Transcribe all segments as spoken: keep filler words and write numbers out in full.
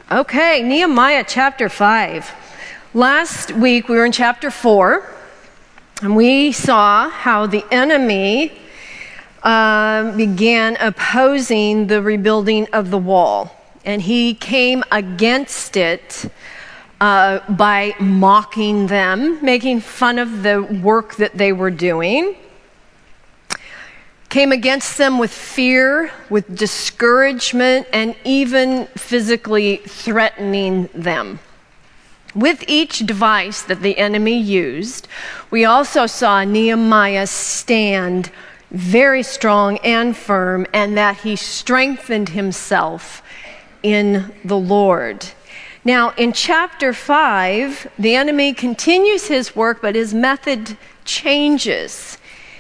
Okay, Nehemiah chapter five. Last week we were in chapter four, and we saw how the enemy uh, began opposing the rebuilding of the wall. And he came against it uh, by mocking them, making fun of the work that they were doing. Came against them with fear, with discouragement, and even physically threatening them. With each device that the enemy used, we also saw Nehemiah stand very strong and firm, and that he strengthened himself in the Lord. Now, in chapter five, the enemy continues his work, but his method changes.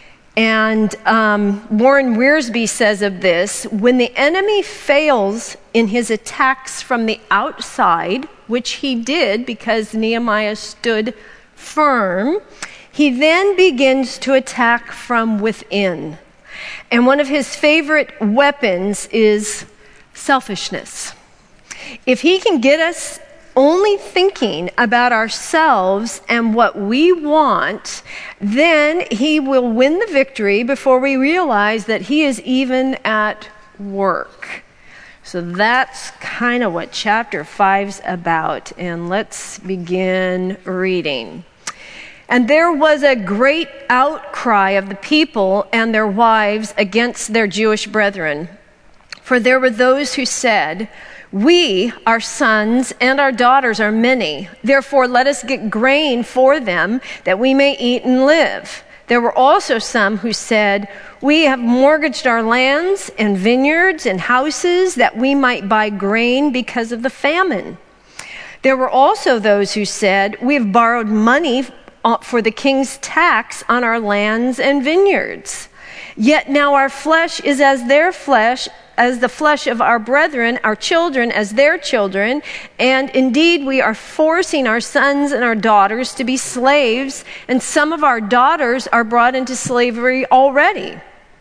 And um, Warren Wiersbe says of this, when the enemy fails in his attacks from the outside, which he did because Nehemiah stood firm, he then begins to attack from within. And one of his favorite weapons is selfishness. If he can get us only thinking about ourselves and what we want, then he will win the victory before we realize that he is even at work. So that's kind of what chapter five's about. And let's begin reading. And there was a great outcry of the people and their wives against their Jewish brethren. For there were those who said, "We, our sons and our daughters are many. Therefore, let us get grain for them that we may eat and live." There were also some who said, "We have mortgaged our lands and vineyards and houses that we might buy grain because of the famine." There were also those who said, "We have borrowed money for the king's tax on our lands and vineyards. Yet now our flesh is as their flesh, as the flesh of our brethren, our children as their children, and indeed we are forcing our sons and our daughters to be slaves, and some of our daughters are brought into slavery already.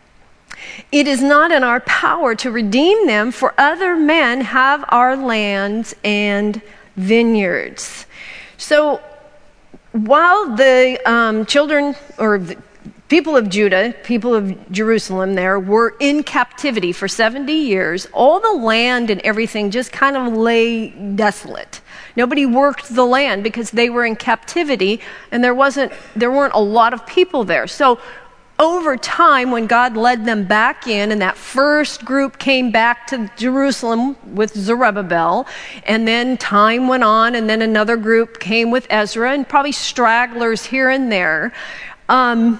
It is not in our power to redeem them, for other men have our lands and vineyards." So while the um, children or the people of Judah, people of Jerusalem there, were in captivity for seventy years, all the land and everything just kind of lay desolate. Nobody worked the land because they were in captivity, and there wasn't, there weren't a lot of people there. So over time, when God led them back in, and that first group came back to Jerusalem with Zerubbabel, and then time went on, and then another group came with Ezra, and probably stragglers here and there. Um,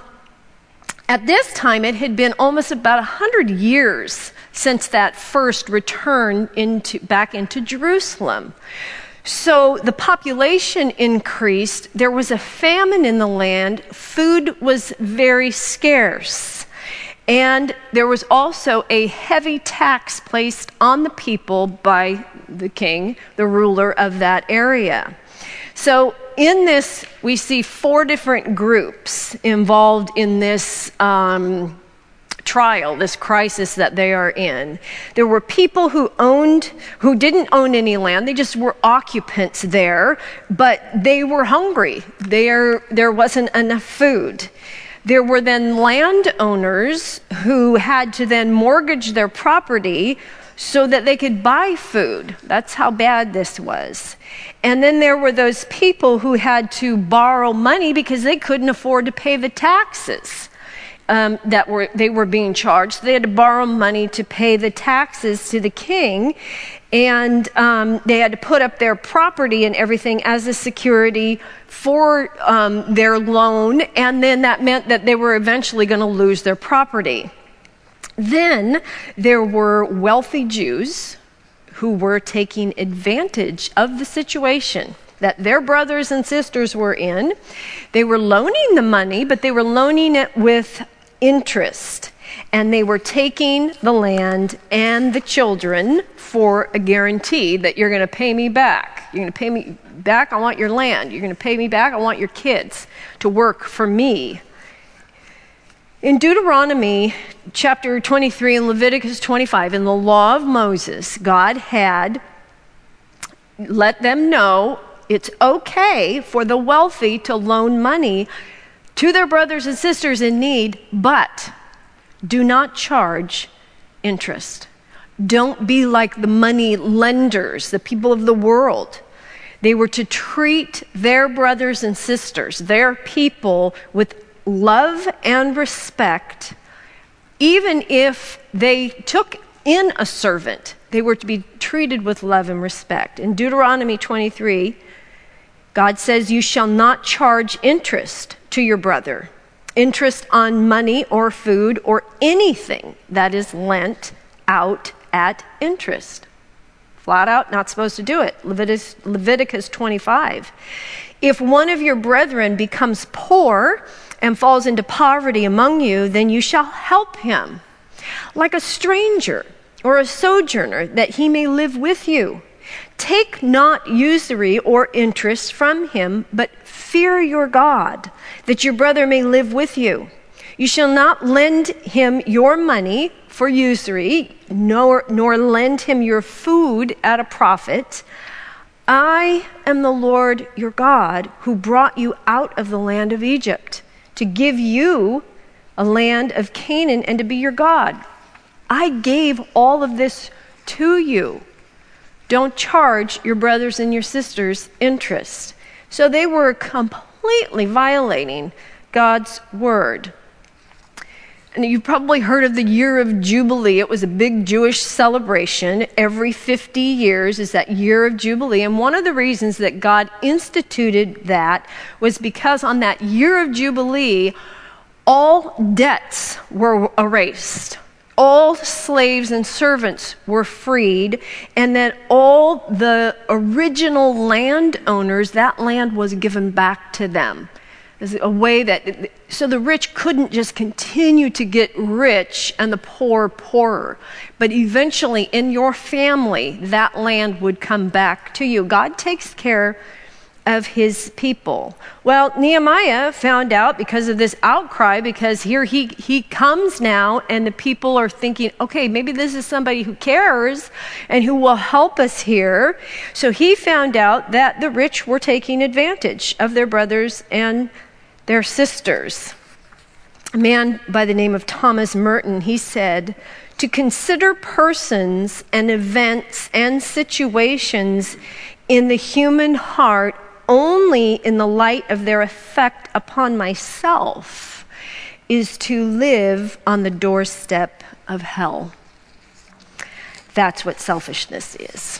At this time, it had been almost about a hundred years since that first return into back into Jerusalem. So the population increased. There was a famine in the land. Food was very scarce. And there was also a heavy tax placed on the people by the king, the ruler of that area. So in this, we see four different groups involved in this um, trial, this crisis that they are in. There were people who owned, who didn't own any land. They just were occupants there, but they were hungry. There, there wasn't enough food. There were then landowners who had to then mortgage their property so that they could buy food. That's how bad this was. And then there were those people who had to borrow money because they couldn't afford to pay the taxes um, that were they were being charged. They had to borrow money to pay the taxes to the king, and um, they had to put up their property and everything as a security for um, their loan, and then that meant that they were eventually going to lose their property. Then there were wealthy Jews who were taking advantage of the situation that their brothers and sisters were in. They were loaning the money, but they were loaning it with interest. And they were taking the land and the children for a guarantee that you're going to pay me back. You're going to pay me back, I want your land. You're going to pay me back, I want your kids to work for me. In Deuteronomy chapter twenty-three and Leviticus twenty-five, in the law of Moses, God had let them know it's okay for the wealthy to loan money to their brothers and sisters in need, but do not charge interest. Don't be like the money lenders, the people of the world. They were to treat their brothers and sisters, their people, with love and respect. Even if they took in a servant, they were to be treated with love and respect. In Deuteronomy twenty-three, God says, "You shall not charge interest to your brother, interest on money or food or anything that is lent out at interest." Flat out, not supposed to do it. Leviticus, Leviticus twenty-five. "If one of your brethren becomes poor and falls into poverty among you, then you shall help him, like a stranger or a sojourner, that he may live with you. Take not usury or interest from him, but fear your God, that your brother may live with you. You shall not lend him your money for usury, nor, nor lend him your food at a profit. I am the Lord your God, who brought you out of the land of Egypt, to give you a land of Canaan and to be your God. I gave all of this to you. Don't charge your brothers and your sisters interest." So they were completely violating God's word. And you've probably heard of the year of Jubilee. It was a big Jewish celebration. Every fifty years is that year of Jubilee. And one of the reasons that God instituted that was because on that year of Jubilee, all debts were erased. All slaves and servants were freed, and that all the original landowners, that land was given back to them. There's a way that, so the rich couldn't just continue to get rich and the poor poorer. But eventually in your family, that land would come back to you. God takes care of his people. Well, Nehemiah found out because of this outcry, because here he, he comes now and the people are thinking, okay, maybe this is somebody who cares and who will help us here. So he found out that the rich were taking advantage of their brothers and their sisters. A man by the name of Thomas Merton, he said, "To consider persons and events and situations in the human heart only in the light of their effect upon myself is to live on the doorstep of hell." That's what selfishness is.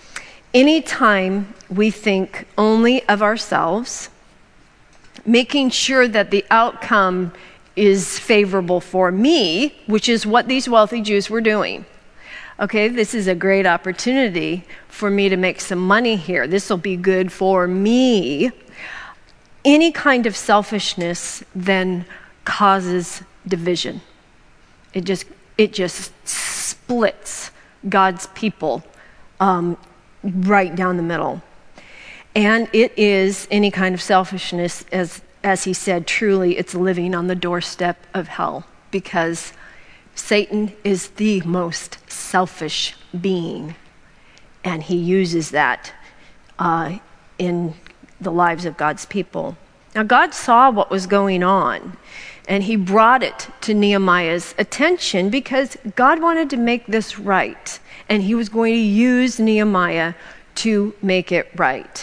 Anytime we think only of ourselves, making sure that the outcome is favorable for me, which is what these wealthy Jews were doing. Okay, this is a great opportunity for me to make some money here. This will be good for me. Any kind of selfishness then causes division. It just it just splits God's people um, right down the middle. And it is any kind of selfishness, as as he said, truly it's living on the doorstep of hell, because Satan is the most selfish being, and he uses that uh, in the lives of God's people. Now, God saw what was going on, and he brought it to Nehemiah's attention because God wanted to make this right, and he was going to use Nehemiah to make it right.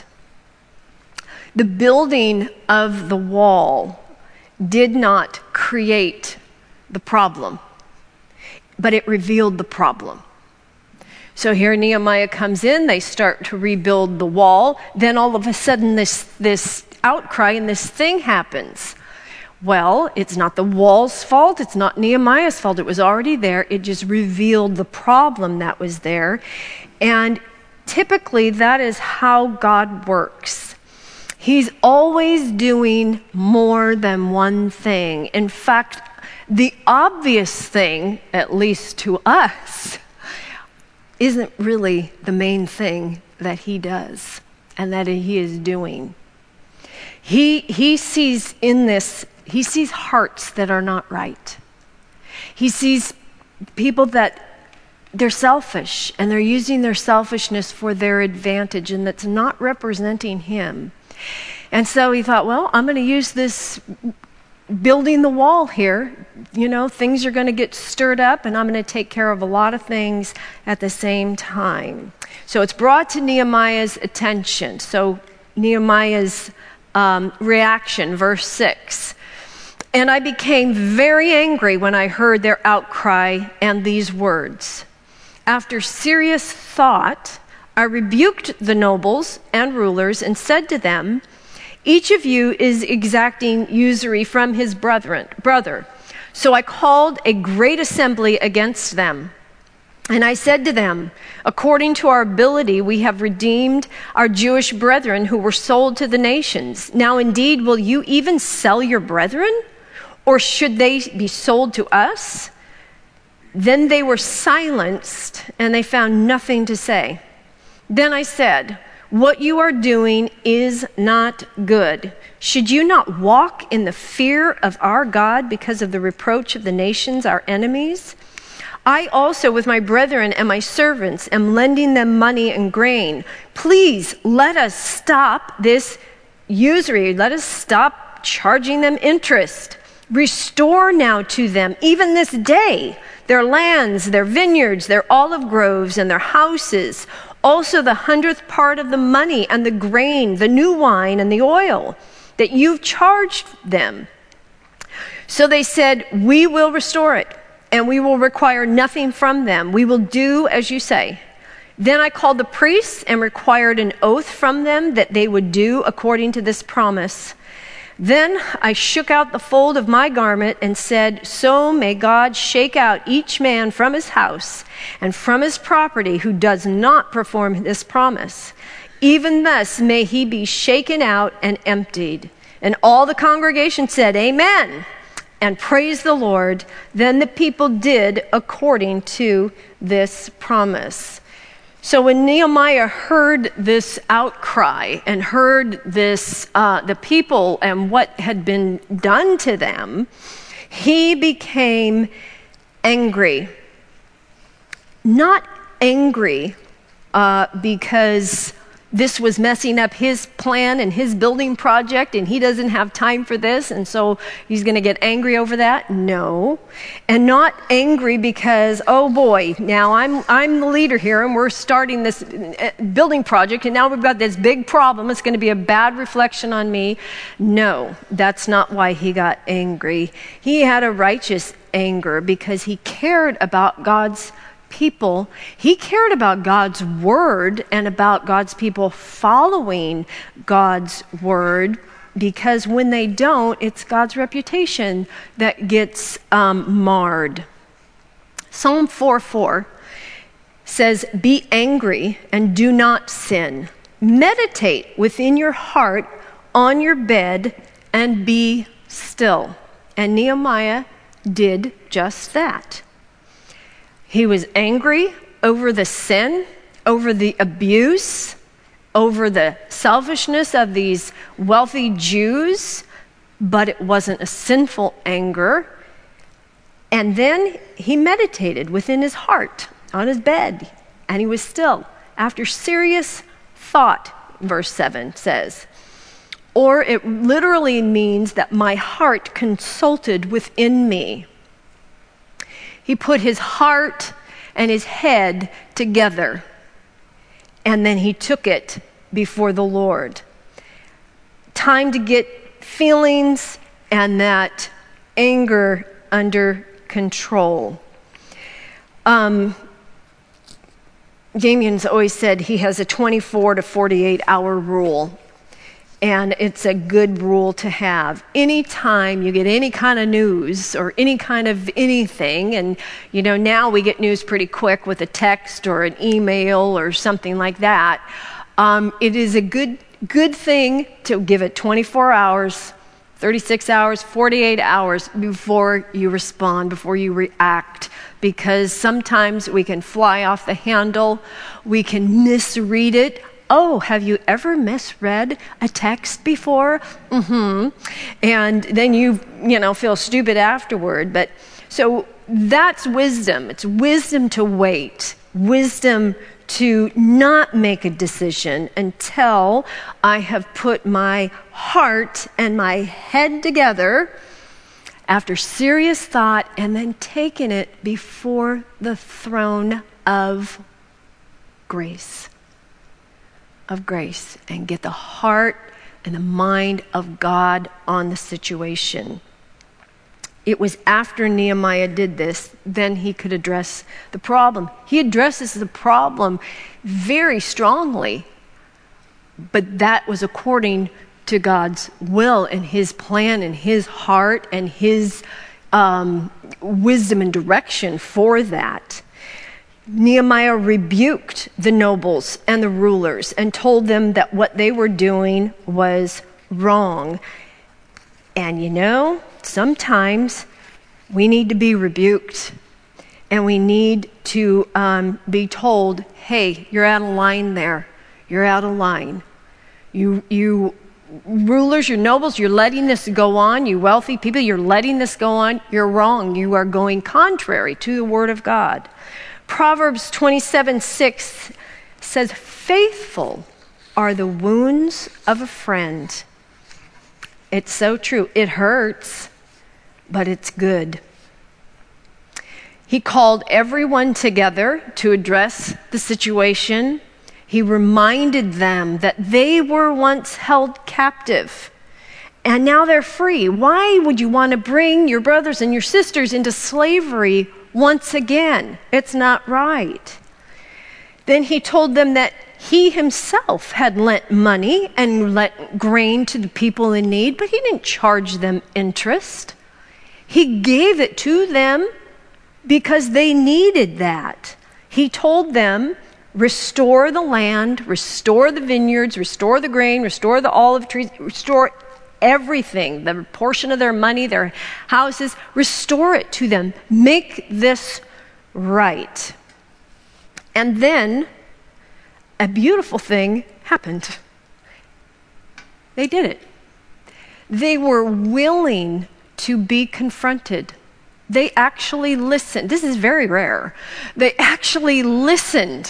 The building of the wall did not create the problem, but it revealed the problem. So here Nehemiah comes in, they start to rebuild the wall. Then all of a sudden this, this outcry and this thing happens. Well, it's not the wall's fault, it's not Nehemiah's fault, it was already there. It just revealed the problem that was there. And typically that is how God works. He's always doing more than one thing. In fact, the obvious thing, at least to us, isn't really the main thing that he does and that he is doing. He, he sees in this, he sees hearts that are not right. He sees people that they're selfish, and they're using their selfishness for their advantage, and that's not representing him. And so he thought, well, I'm going to use this building the wall here. You know, things are going to get stirred up, and I'm going to take care of a lot of things at the same time. So it's brought to Nehemiah's attention. So Nehemiah's um, reaction, verse six. And I became very angry when I heard their outcry and these words. After serious thought, I rebuked the nobles and rulers and said to them, each of you is exacting usury from his brethren, brother. So I called a great assembly against them. And I said to them, according to our ability, we have redeemed our Jewish brethren who were sold to the nations. Now indeed, will you even sell your brethren? Or should they be sold to us? Then they were silenced, and they found nothing to say. Then I said, what you are doing is not good. Should you not walk in the fear of our God because of the reproach of the nations, our enemies? I also, with my brethren and my servants, am lending them money and grain. Please let us stop this usury. Let us stop charging them interest. Restore now to them, even this day, their lands, their vineyards, their olive groves, and their houses, also the hundredth part of the money and the grain, the new wine and the oil that you've charged them. So they said, we will restore it, and we will require nothing from them. We will do as you say. Then I called the priests and required an oath from them that they would do according to this promise. Then I shook out the fold of my garment and said, so may God shake out each man from his house and from his property who does not perform this promise. Even thus may he be shaken out and emptied. And all the congregation said, amen, and praised the Lord. Then the people did according to this promise. So when Nehemiah heard this outcry and heard this, uh, the people and what had been done to them, he became angry. Not angry uh, because this was messing up his plan and his building project and he doesn't have time for this and so he's going to get angry over that. No. And not angry because, oh boy, now I'm I'm the leader here and we're starting this building project and now we've got this big problem. It's going to be a bad reflection on me. No, that's not why he got angry. He had a righteous anger because he cared about God's people. He cared about God's word and about God's people following God's word, because when they don't, it's God's reputation that gets um, marred. Psalm four four says, be angry and do not sin. Meditate within your heart on your bed and be still. And Nehemiah did just that. He was angry over the sin, over the abuse, over the selfishness of these wealthy Jews, but it wasn't a sinful anger. And then he meditated within his heart on his bed, and he was still. After serious thought, verse seven says, or it literally means that my heart consulted within me. He put his heart and his head together, and then he took it before the Lord. Time to get feelings and that anger under control. Um, Damien's always said he has a twenty-four to forty-eight hour rule. And it's a good rule to have. Anytime you get any kind of news or any kind of anything, and you know, now we get news pretty quick with a text or an email or something like that, um, it is a good good thing to give it twenty-four hours, thirty-six hours, forty-eight hours before you respond, before you react, because sometimes we can fly off the handle, we can misread it. Oh, have you ever misread a text before? Mm-hmm. And then you, you know, feel stupid afterward. But so that's wisdom. It's wisdom to wait, wisdom to not make a decision until I have put my heart and my head together after serious thought and then taken it before the throne of grace. Of grace, and get the heart and the mind of God on the situation. It was after Nehemiah did this, then he could address the problem. He addresses the problem very strongly, but that was according to God's will and his plan and his heart and his um, wisdom and direction for that. Nehemiah rebuked the nobles and the rulers and told them that what they were doing was wrong. And you know, sometimes we need to be rebuked and we need to um, be told, hey, you're out of line there. You're out of line. You, you rulers, you nobles, you're letting this go on. You wealthy people, you're letting this go on. You're wrong. You are going contrary to the word of God. Proverbs twenty-seven six says, faithful are the wounds of a friend. It's so true. It hurts, but it's good. He called everyone together to address the situation. He reminded them that they were once held captive, and now they're free. Why would you want to bring your brothers and your sisters into slavery once again? It's not right. Then he told them that he himself had lent money and lent grain to the people in need, but he didn't charge them interest. He gave it to them because they needed that. He told them, restore the land, restore the vineyards, restore the grain, restore the olive trees, restore everything, the portion of their money, their houses, restore it to them. Make this right. And then a beautiful thing happened. They did it. They were willing to be confronted. They actually listened. This is very rare. They actually listened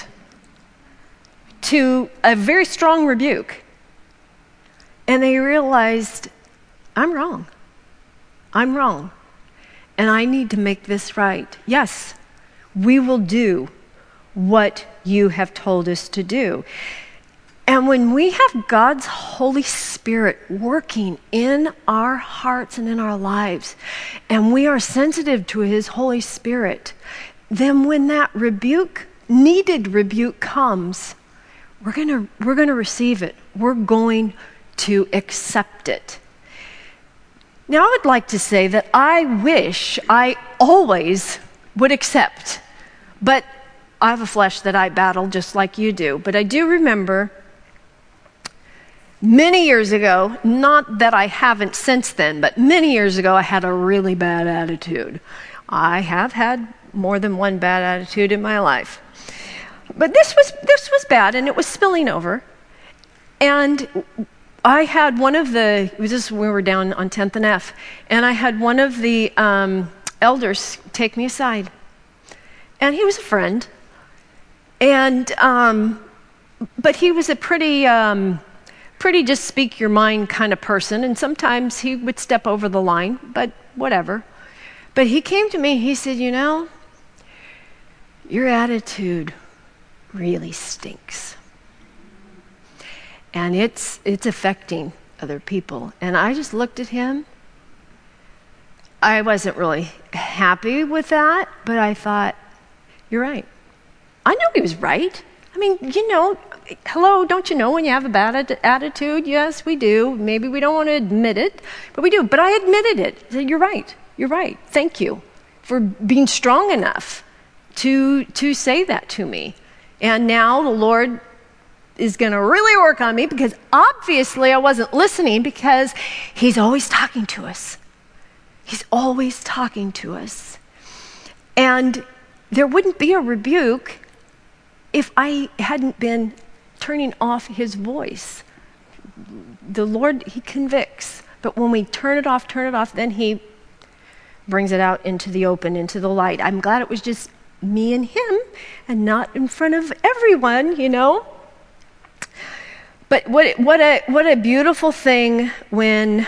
to a very strong rebuke. And they realized, I'm wrong. I'm wrong. And I need to make this right. Yes, we will do what you have told us to do. And when we have God's Holy Spirit working in our hearts and in our lives, and we are sensitive to his Holy Spirit, then when that rebuke, needed rebuke comes, we're gonna we're gonna receive it. We're going to accept it. Now, I would like to say that I wish I always would accept, but I have a flesh that I battle just like you do. But I do remember many years ago, not that I haven't since then, but many years ago I had a really bad attitude. I have had more than one bad attitude in my life. But this was this was bad, and it was spilling over. And I had one of the, it was just when we were down on tenth and F, and I had one of the um, elders take me aside. And he was a friend. And, um, but he was a pretty, um, pretty just speak your mind kind of person. And sometimes he would step over the line, but whatever. But he came to me, he said, you know, your attitude really stinks. And it's it's affecting other people. And I just looked at him. I wasn't really happy with that, but I thought, you're right. I know he was right. I mean, you know, hello, don't you know when you have a bad ad- attitude? Yes, we do. Maybe we don't want to admit it, but we do. But I admitted it. I said, you're right. You're right. Thank you for being strong enough to to say that to me. And now the Lord is going to really work on me, because obviously I wasn't listening, because he's always talking to us. He's always talking to us. And there wouldn't be a rebuke if I hadn't been turning off his voice. The Lord, he convicts. But when we turn it off, turn it off, then he brings it out into the open, into the light. I'm glad it was just me and him and not in front of everyone, you know. But what what a what a beautiful thing when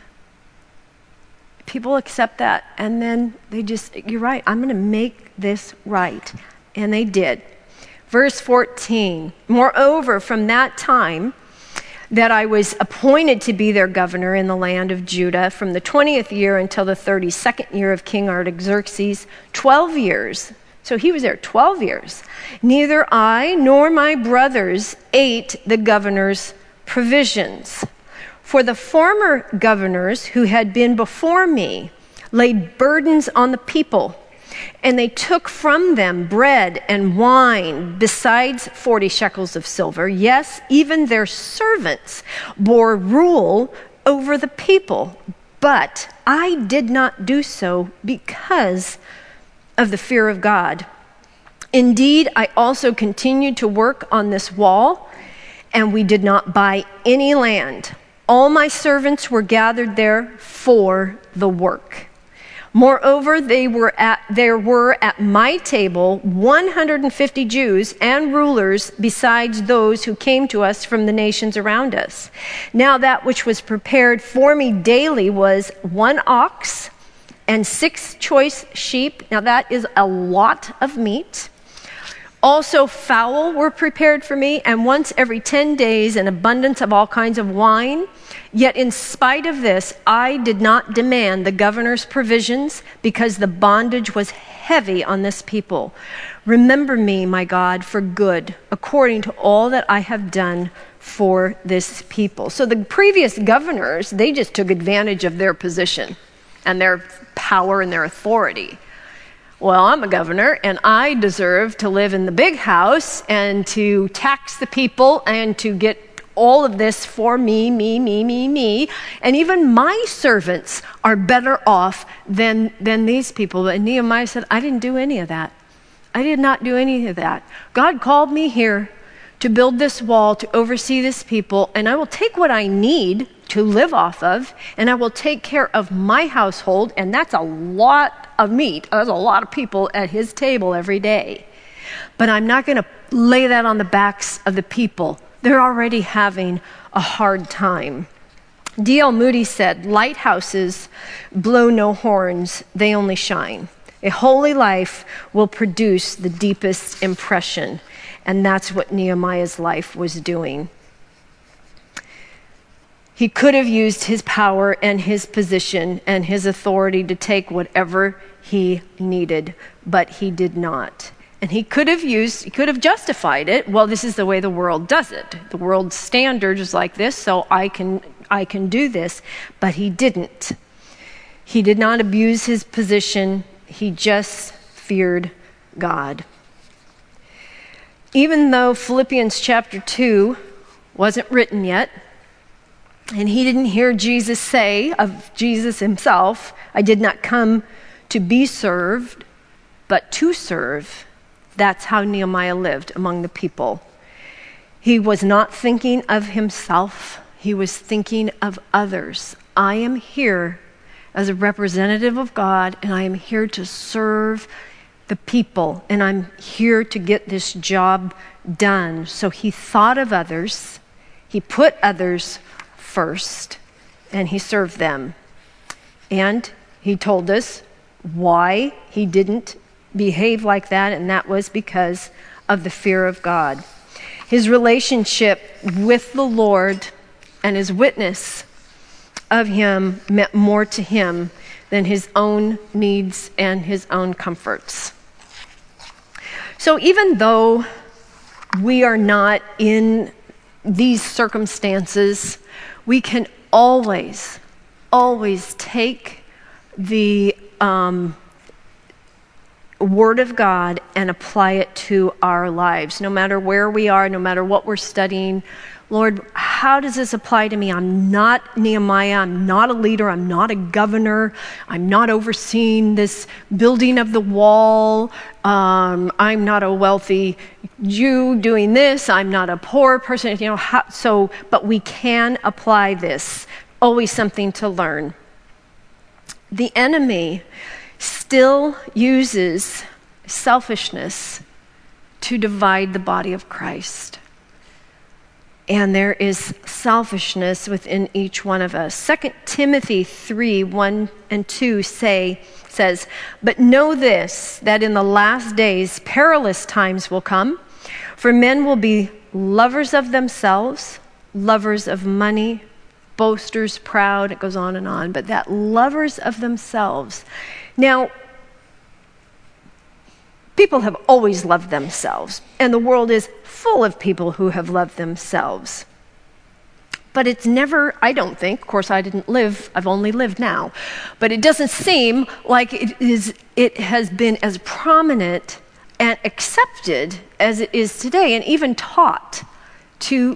people accept that, and then they just, you're right, I'm going to make this right. And they did. Verse fourteen, moreover, from that time that I was appointed to be their governor in the land of Judah, from the twentieth year until the thirty-second year of King Artaxerxes, twelve years. So he was there twelve years. Neither I nor my brothers ate the governor's provisions. For the former governors who had been before me laid burdens on the people, and they took from them bread and wine, besides forty shekels of silver. Yes, even their servants bore rule over the people. But I did not do so because of the fear of God. Indeed, I also continued to work on this wall, and we did not buy any land. All my servants were gathered there for the work. Moreover, they were at, there were at my table one hundred fifty Jews and rulers besides those who came to us from the nations around us. Now that which was prepared for me daily was one ox and six choice sheep. Now that is a lot of meat. Also fowl were prepared for me, and once every ten days an abundance of all kinds of wine. Yet in spite of this, I did not demand the governor's provisions, because the bondage was heavy on this people. Remember me, my God, for good, according to all that I have done for this people. So the previous governors, they just took advantage of their position and their power and their authority. Well, I'm a governor, and I deserve to live in the big house and to tax the people and to get all of this for me, me, me, me, me. And even my servants are better off than, than these people. And Nehemiah said, I didn't do any of that. I did not do any of that. God called me here to build this wall, to oversee this people, and I will take what I need to live off of, and I will take care of my household, and that's a lot of meat. There's a lot of people at his table every day. But I'm not going to lay that on the backs of the people. They're already having a hard time. D L Moody said, lighthouses blow no horns, they only shine. A holy life will produce the deepest impression. And that's what Nehemiah's life was doing. He could have used his power and his position and his authority to take whatever he needed, but he did not. And he could have used, he could have justified it. Well, this is the way the world does it. The world's standard is like this, so I can, I can do this. But he didn't. He did not abuse his position. He just feared God. Even though Philippians chapter two wasn't written yet, and he didn't hear Jesus say of Jesus himself, I did not come to be served, but to serve. That's how Nehemiah lived among the people. He was not thinking of himself. He was thinking of others. I am here as a representative of God, and I am here to serve the people, and I'm here to get this job done. So he thought of others. He put others first, and he served them. And he told us why he didn't behave like that, and that was because of the fear of God. His relationship with the Lord and his witness of him meant more to him than his own needs and his own comforts. So even though we are not in these circumstances, we can always, always take the um, Word of God and apply it to our lives. No matter where we are, no matter what we're studying, Lord, how does this apply to me? I'm not Nehemiah. I'm not a leader. I'm not a governor. I'm not overseeing this building of the wall. Um, I'm not a wealthy Jew doing this. I'm not a poor person. You know, how, so, but we can apply this. Always something to learn. the enemy still uses selfishness to divide the body of Christ. And there is selfishness within each one of us. Second Timothy three, one and two say, says, "But know this, that in the last days perilous times will come, for men will be lovers of themselves, lovers of money, boasters, proud," it goes on and on, but that lovers of themselves. Now, people have always loved themselves, and the world is full of people who have loved themselves. But it's never, I don't think, of course I didn't live, I've only lived now, but it doesn't seem like it is. It has been as prominent and accepted as it is today, and even taught to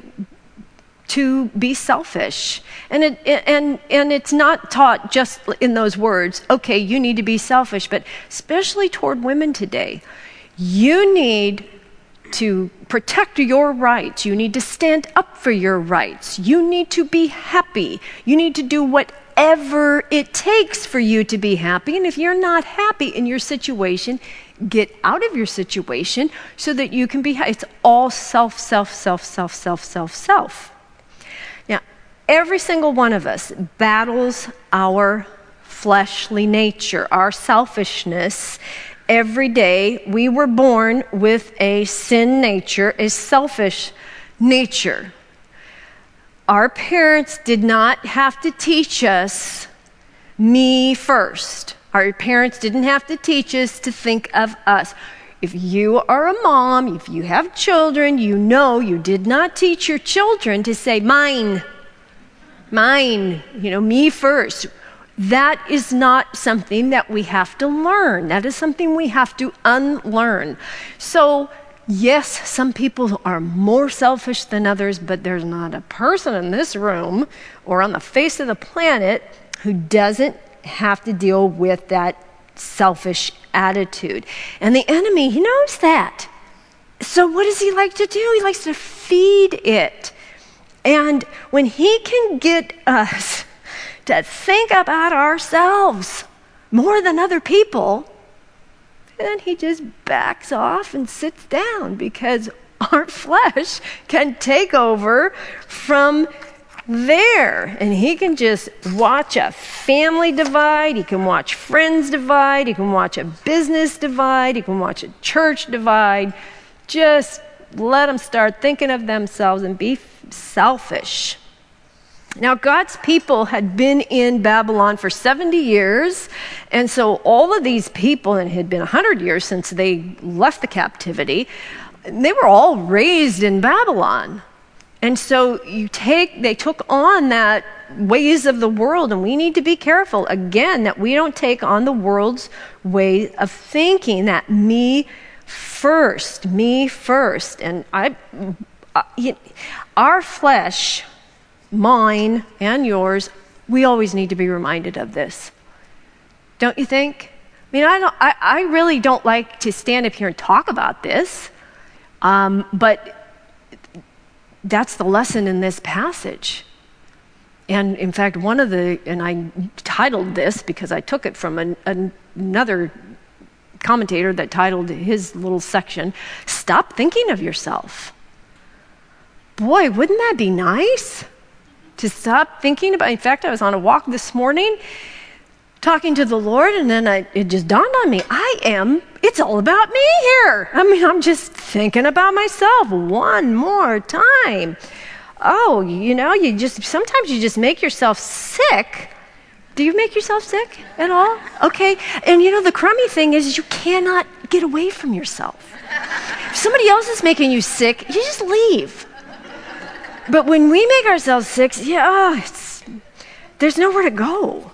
to be selfish. And it and and it's not taught just in those words, okay, you need to be selfish, but especially toward women today. You need to protect your rights. You need to stand up for your rights. You need to be happy. You need to do whatever it takes for you to be happy. And if you're not happy in your situation, get out of your situation so that you can be happy. It's all self, self, self, self, self, self, self. Now, every single one of us battles our fleshly nature, our selfishness. Every day we were born with a sin nature, a selfish nature. Our parents did not have to teach us me first. Our parents didn't have to teach us to think of us. If you are a mom, if you have children, you know you did not teach your children to say, mine, mine, you know, me first. That is not something that we have to learn. That is something we have to unlearn. So, yes, some people are more selfish than others, but there's not a person in this room or on the face of the planet who doesn't have to deal with that selfish attitude. And the enemy, he knows that. So what does he like to do? He likes to feed it. And when he can get us to think about ourselves more than other people, then he just backs off and sits down, because our flesh can take over from there, and he can just watch a family divide, he can watch friends divide, he can watch a business divide, he can watch a church divide. Just let them start thinking of themselves and be selfish. Now, God's people had been in Babylon for seventy years, and so all of these people, and it had been one hundred years since they left the captivity, they were all raised in Babylon. And so you take, they took on that ways of the world, and we need to be careful, again, that we don't take on the world's way of thinking, that me first, me first. And I, uh, you, our flesh, mine and yours, we always need to be reminded of this. Don't you think? I mean, I don't, I, I really don't like to stand up here and talk about this, um, but that's the lesson in this passage. And in fact, one of the, and I titled this because I took it from an, an, another commentator that titled his little section, "Stop Thinking of Yourself." Boy, wouldn't that be nice? To stop thinking about, in fact, I was on a walk this morning talking to the Lord, and then I, it just dawned on me, I am, it's all about me here. I mean, I'm just thinking about myself one more time. Oh, you know, you just, sometimes you just make yourself sick. Do you make yourself sick at all? Okay. And you know, the crummy thing is you cannot get away from yourself. If somebody else is making you sick, you just leave. But when we make ourselves sick, yeah, oh, it's, there's nowhere to go.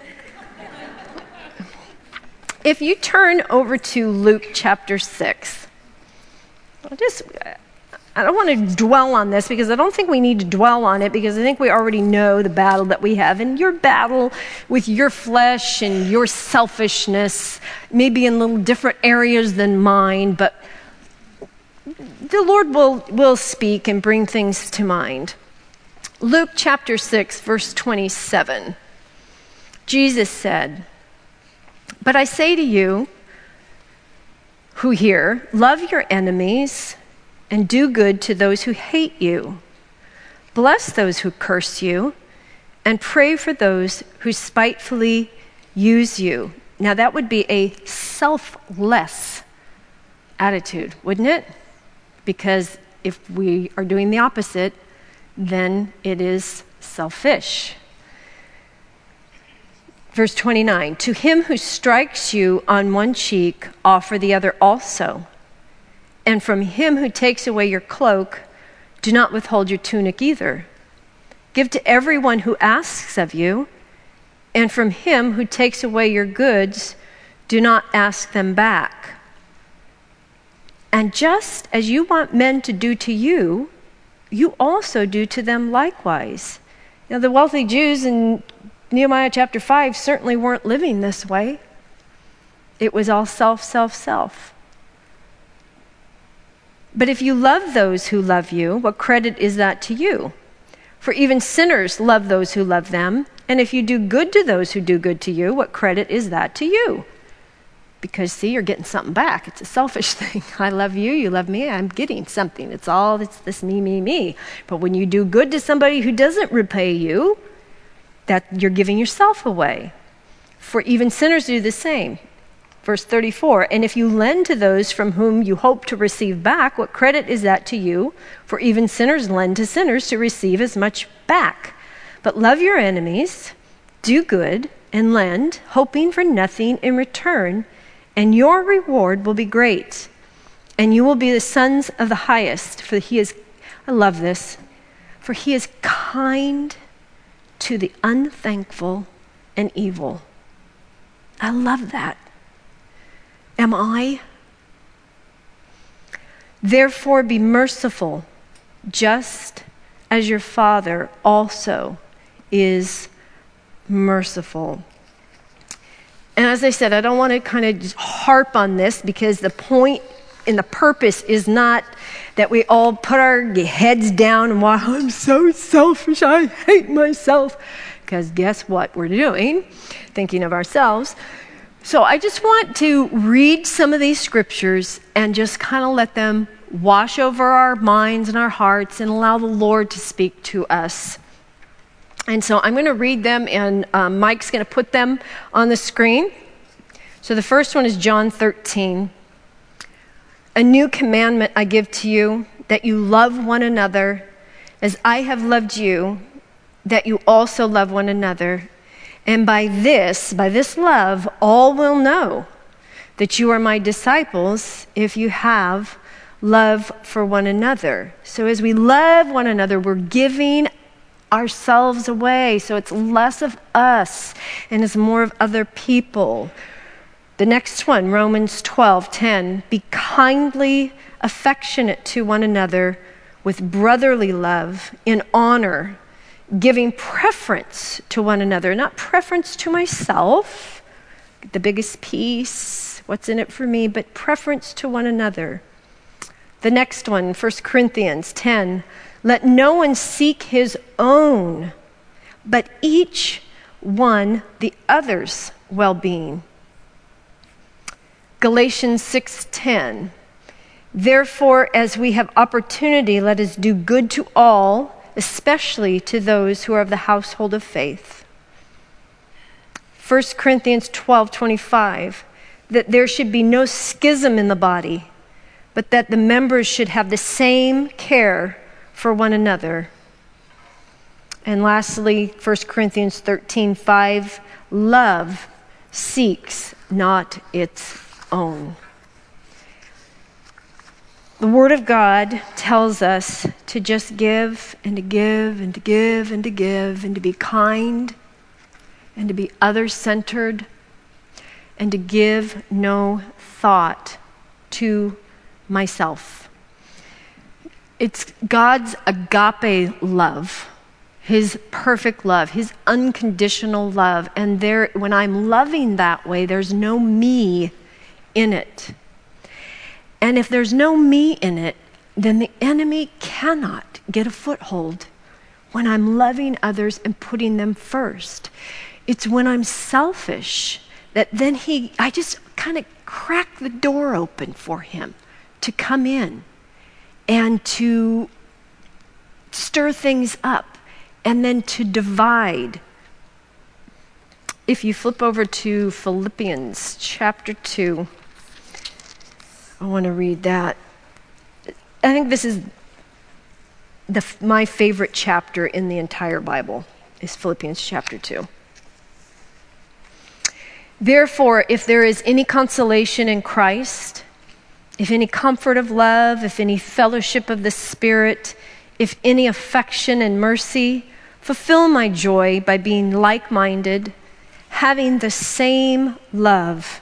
If you turn over to Luke chapter six, I'll just, I don't want to dwell on this because I don't think we need to dwell on it, because I think we already know the battle that we have. And your battle with your flesh and your selfishness may be in little different areas than mine, but the Lord will, will speak and bring things to mind. Luke chapter six, verse twenty-seven. Jesus said, But I say to you who hear, love your enemies and do good to those who hate you. Bless those who curse you and pray for those who spitefully use you. Now that would be a selfless attitude, wouldn't it? Because if we are doing the opposite, then it is selfish. Verse twenty-nine, to him who strikes you on one cheek, offer the other also. And from him who takes away your cloak, do not withhold your tunic either. Give to everyone who asks of you, and from him who takes away your goods, do not ask them back. And just as you want men to do to you, you also do to them likewise. Now, the wealthy Jews in Nehemiah chapter five certainly weren't living this way. It was all self, self, self. But if you love those who love you, what credit is that to you? For even sinners love those who love them. And if you do good to those who do good to you, what credit is that to you? Because, see, you're getting something back. It's a selfish thing. I love you, you love me, I'm getting something. It's all, it's this me, me, me. But when you do good to somebody who doesn't repay you, that you're giving yourself away. For even sinners do the same. Verse thirty-four, and if you lend to those from whom you hope to receive back, what credit is that to you? For even sinners lend to sinners to receive as much back. But love your enemies, do good, and lend, hoping for nothing in return, and your reward will be great. And you will be the sons of the highest, for he is, I love this, for he is kind to the unthankful and evil. I love that. Am I? Therefore be merciful, just as your Father also is merciful. And as I said, I don't want to kind of just harp on this because the point and the purpose is not that we all put our heads down and walk, I'm so selfish, I hate myself. Because guess what we're doing? Thinking of ourselves. So I just want to read some of these scriptures and just kind of let them wash over our minds and our hearts and allow the Lord to speak to us. And so I'm going to read them, and um, Mike's going to put them on the screen. So the first one is John thirteen. A new commandment I give to you, that you love one another as I have loved you, that you also love one another. And by this, by this love, all will know that you are my disciples if you have love for one another. So as we love one another, we're giving ourselves away. So it's less of us and it's more of other people. The next one, Romans twelve ten, be kindly affectionate to one another with brotherly love, in honor, giving preference to one another, not preference to myself, the biggest piece, what's in it for me, but preference to one another. The next one, First Corinthians ten, let no one seek his own, but each one the other's well-being. Galatians six ten, therefore, as we have opportunity, let us do good to all, especially to those who are of the household of faith. First Corinthians twelve twenty-five, that there should be no schism in the body, but that the members should have the same care for one another. And lastly, First Corinthians thirteen five, love seeks not its own. The Word of God tells us to just give and to give and to give and to give and to be kind and to be other-centered and to give no thought to myself. It's God's agape love, his perfect love, his unconditional love. And there, when I'm loving that way, there's no me in it. And if there's no me in it, then the enemy cannot get a foothold when I'm loving others and putting them first. It's when I'm selfish that then he, I just kind of cracked the door open for him to come in and to stir things up and then to divide. If you flip over to Philippians chapter two, I want to read that. I think this is the, my favorite chapter in the entire Bible, is Philippians chapter two. Therefore, if there is any consolation in Christ, if any comfort of love, if any fellowship of the Spirit, if any affection and mercy, fulfill my joy by being like-minded, having the same love,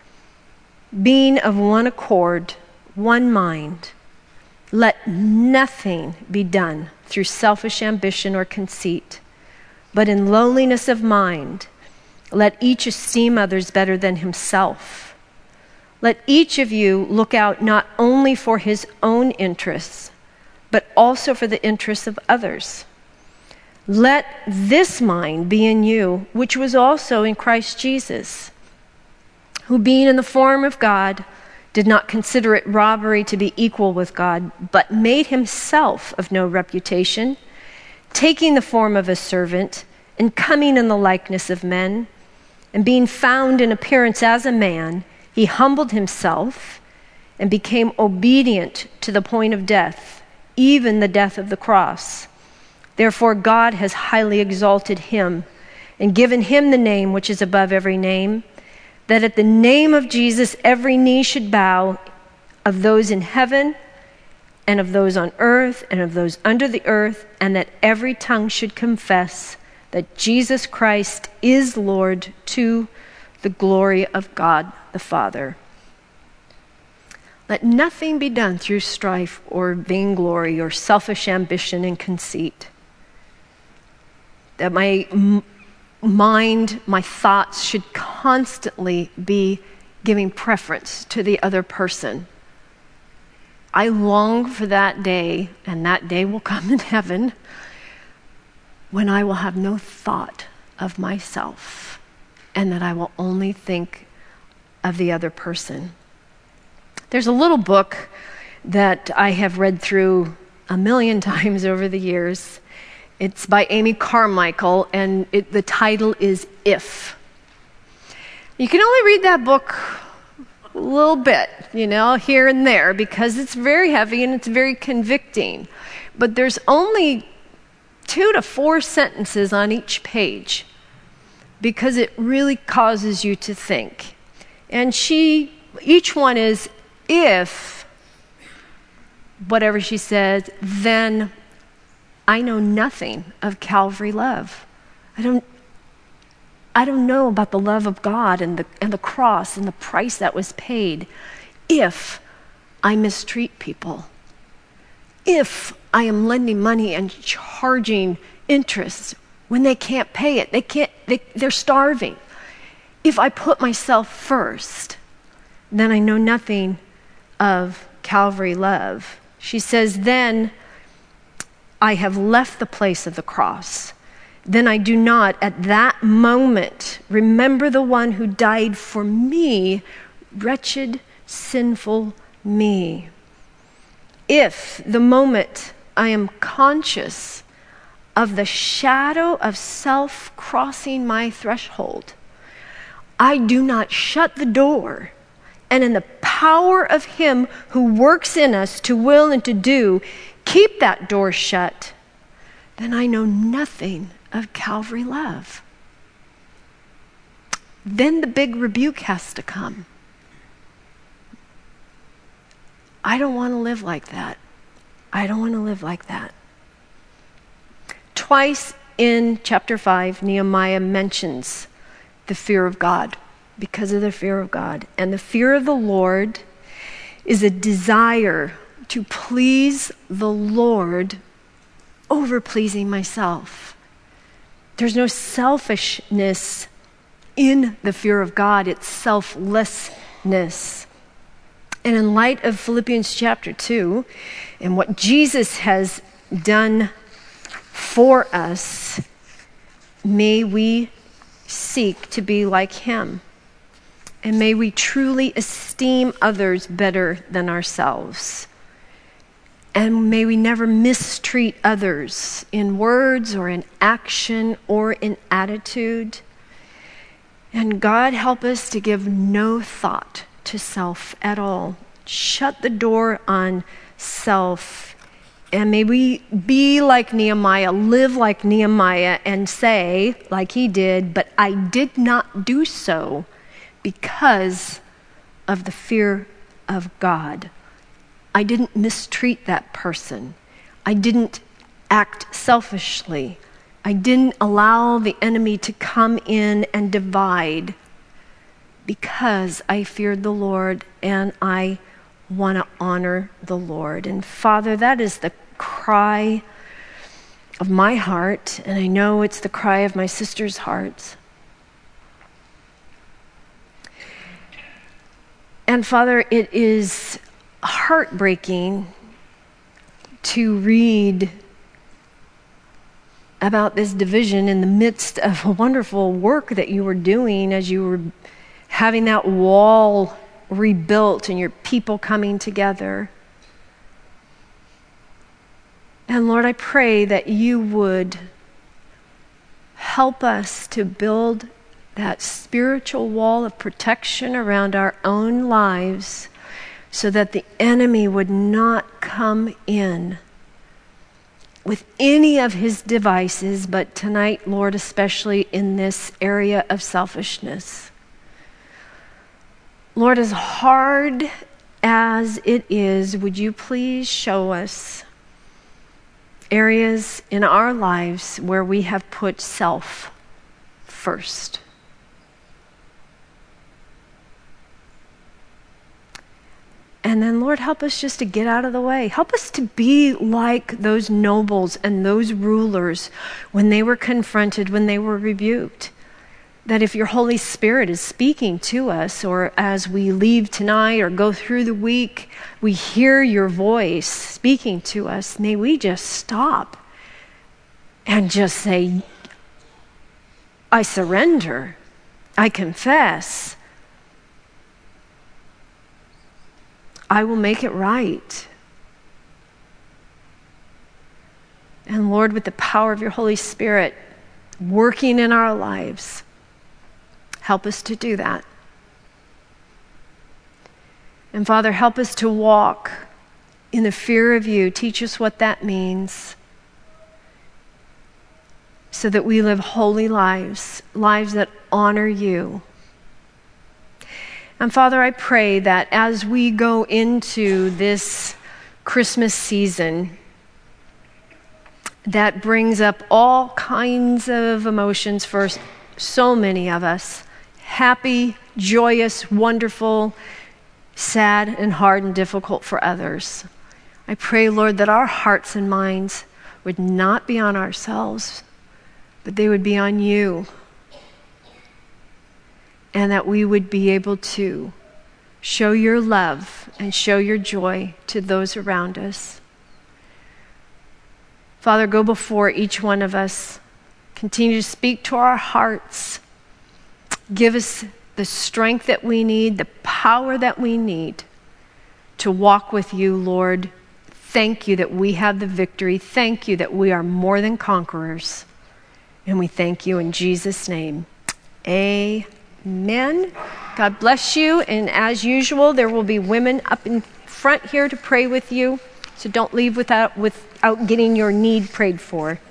being of one accord, one mind. Let nothing be done through selfish ambition or conceit, but in lowliness of mind, let each esteem others better than himself. Let each of you look out not only for his own interests, but also for the interests of others. Let this mind be in you, which was also in Christ Jesus, who being in the form of God, did not consider it robbery to be equal with God, but made himself of no reputation, taking the form of a servant, and coming in the likeness of men, and being found in appearance as a man, he humbled himself and became obedient to the point of death, even the death of the cross. Therefore God has highly exalted him and given him the name which is above every name, that at the name of Jesus every knee should bow, of those in heaven and of those on earth and of those under the earth, and that every tongue should confess that Jesus Christ is Lord, to the glory of God the Father. Let nothing be done through strife or vainglory or selfish ambition and conceit. That my m- mind, my thoughts should constantly be giving preference to the other person. I long for that day, and that day will come in heaven, when I will have no thought of myself and that I will only think of the other person. There's a little book that I have read through a million times over the years. It's by Amy Carmichael, and it, the title is If. You can only read that book a little bit, you know, here and there, because it's very heavy and it's very convicting. But there's only two to four sentences on each page, because it really causes you to think. And she, each one is, if, whatever she says, then I know nothing of Calvary love. I don't, I don't know about the love of God and the, and the cross and the price that was paid if I mistreat people. If I am lending money and charging interest when they can't pay it, they can't, they, they're starving. If I put myself first, then I know nothing of Calvary love. She says, then I have left the place of the cross. Then I do not at that moment remember the one who died for me, wretched, sinful me. If the moment I am conscious of the shadow of self crossing my threshold, I do not shut the door, and in the power of him who works in us to will and to do, keep that door shut, then I know nothing of Calvary love. Then the big rebuke has to come. I don't want to live like that. I don't want to live like that. Twice in chapter five, Nehemiah mentions the fear of God, because of the fear of God. And the fear of the Lord is a desire to please the Lord over pleasing myself. There's no selfishness in the fear of God. It's selflessness. And in light of Philippians chapter two and what Jesus has done for us, may we seek to be like him. And may we truly esteem others better than ourselves. And may we never mistreat others in words or in action or in attitude. And God, help us to give no thought to self at all. Shut the door on self. And may we be like Nehemiah, live like Nehemiah, and say, like he did, but I did not do so because of the fear of God. I didn't mistreat that person. I didn't act selfishly. I didn't allow the enemy to come in and divide because I feared the Lord and I want to honor the Lord. And Father, that is the cry of my heart, and I know it's the cry of my sister's heart. And Father, it is heartbreaking to read about this division in the midst of a wonderful work that you were doing as you were having that wall rebuilt and your people coming together. And Lord, I pray that you would help us to build that spiritual wall of protection around our own lives so that the enemy would not come in with any of his devices, but tonight, Lord, especially in this area of selfishness. Lord, as hard as it is, would you please show us areas in our lives where we have put self first? And then, Lord, help us just to get out of the way. Help us to be like those nobles and those rulers when they were confronted, when they were rebuked. That if your Holy Spirit is speaking to us, or as we leave tonight or go through the week, we hear your voice speaking to us, may we just stop and just say, I surrender. I confess. I will make it right. And Lord, with the power of your Holy Spirit working in our lives, help us to do that. And Father, help us to walk in the fear of you. Teach us what that means so that we live holy lives, lives that honor you. And Father, I pray that as we go into this Christmas season that brings up all kinds of emotions for so many of us, happy, joyous, wonderful, sad, and hard and difficult for others. I pray, Lord, that our hearts and minds would not be on ourselves, but they would be on you. And that we would be able to show your love and show your joy to those around us. Father, go before each one of us. Continue to speak to our hearts. Give us the strength that we need, the power that we need to walk with you, Lord. Thank you that we have the victory. Thank you that we are more than conquerors. And we thank you in Jesus' name. Amen. Amen. God bless you. And as usual, there will be women up in front here to pray with you. So don't leave without, without getting your need prayed for.